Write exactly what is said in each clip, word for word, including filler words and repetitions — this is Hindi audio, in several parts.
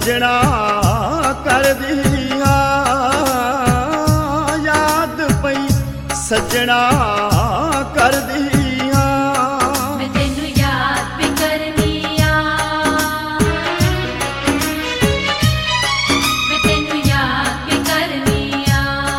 सजना कर दिया याद पई सजना कर दिया मैं तेनू याद भी करनी आ मैं तेनू याद भी करनी आ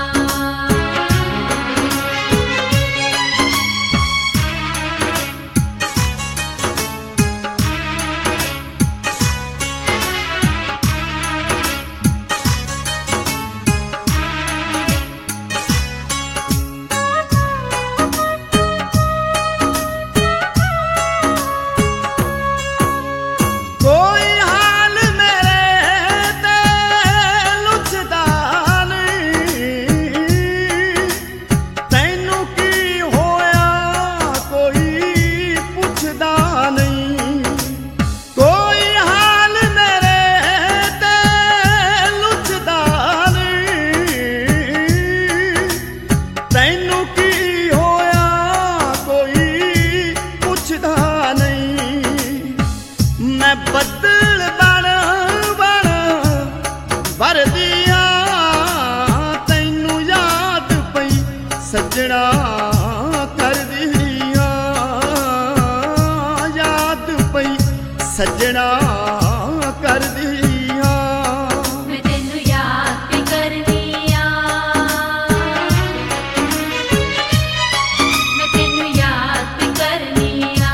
बदल बन बन भर दिया तैनू याद पई सजना कर दिया याद पई सजना कर दिया मैं तेनू याद भी करनी आ मैं तेनू याद भी करनी आ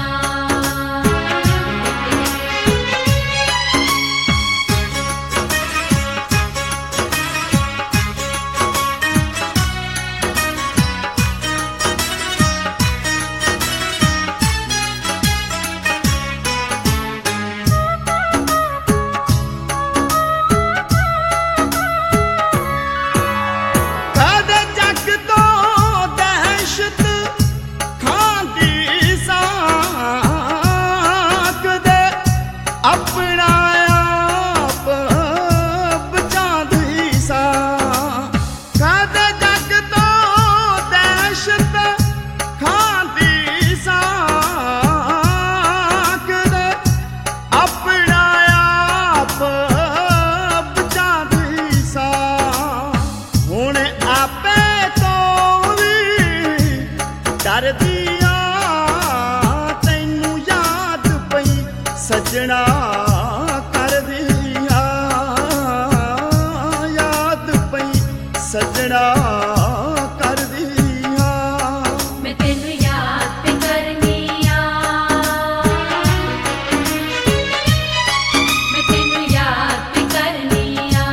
कर दिया तैनू याद पई सजना कर दिया याद पई सजना कर दिया मैं तेनू याद भी करनी आ मैं तेनू याद भी करनी आ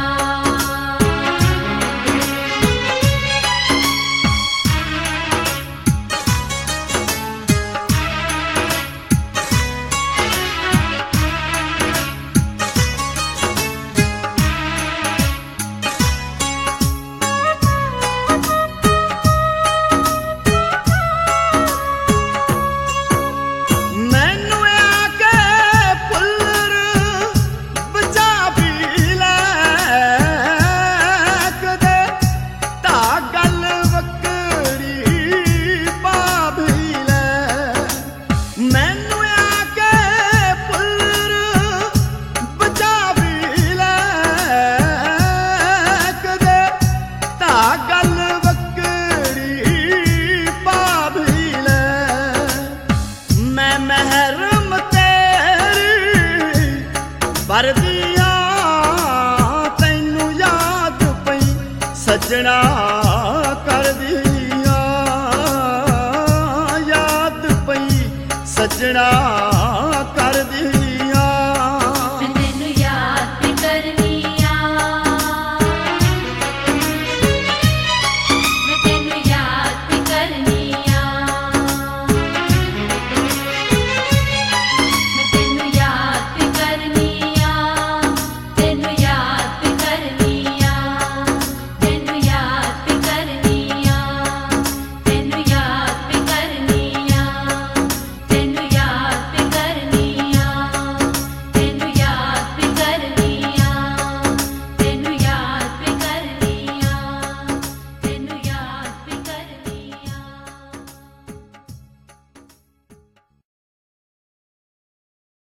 भर दिया तैनू याद पई सजना कर दिया याद पई सजना